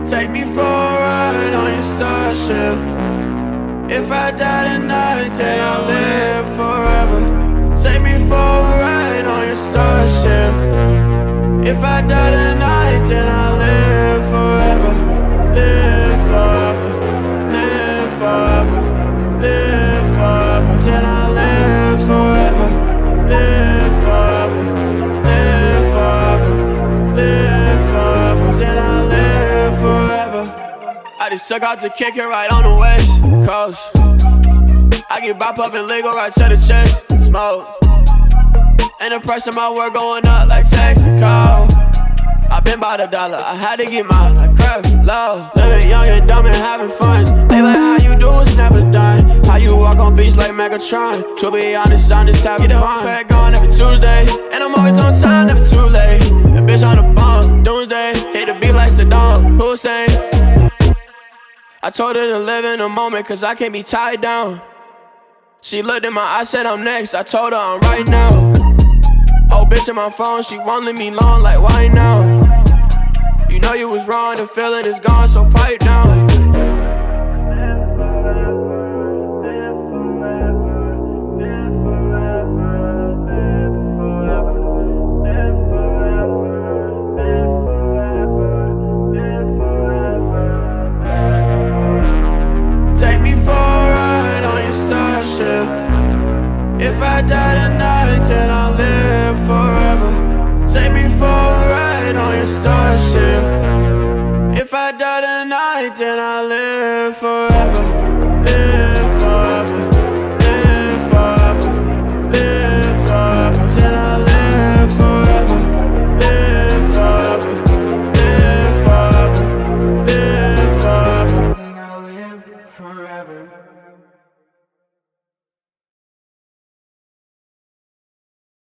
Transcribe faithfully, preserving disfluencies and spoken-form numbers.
Take me for a ride on your starship. If I die tonight, then I'll live forever. Take me for a ride on your starship. If I die tonight, then I'll live forever. Live forever, live forever, live forever. Then I'll live forever. Live forever, live forever, live forever. Then I'll live forever. I just took out to kick it right on the west coast. I get bop up and Lego right to the chest. Smoke. And the price of my work going up like Texaco. I been by the dollar, I had to get mine like craft love. Living young and dumb and having fun. They like how you do it's never done. How you walk on beach like Megatron. To be honest, I'm just having fun. Get gone every Tuesday, and I'm always on time, never too late. The bitch on the bomb, doomsday. Hit the beat like Saddam Hussein. I told her to live in the moment, cause I can't be tied down. She looked in my eyes, said I'm next. I told her I'm right now. Oh, bitch in my phone, she won't leave me alone, like why now? You know you was wrong, the feeling is gone, so pipe down. Take me for a ride on your starship. If I die tonight, then I'll live forever. Take me for a ride on your starship. If I die tonight, then I'll live forever. Live forever, live forever, live forever. Then I'll live forever. Live forever, live forever, live forever. Then I'll live forever.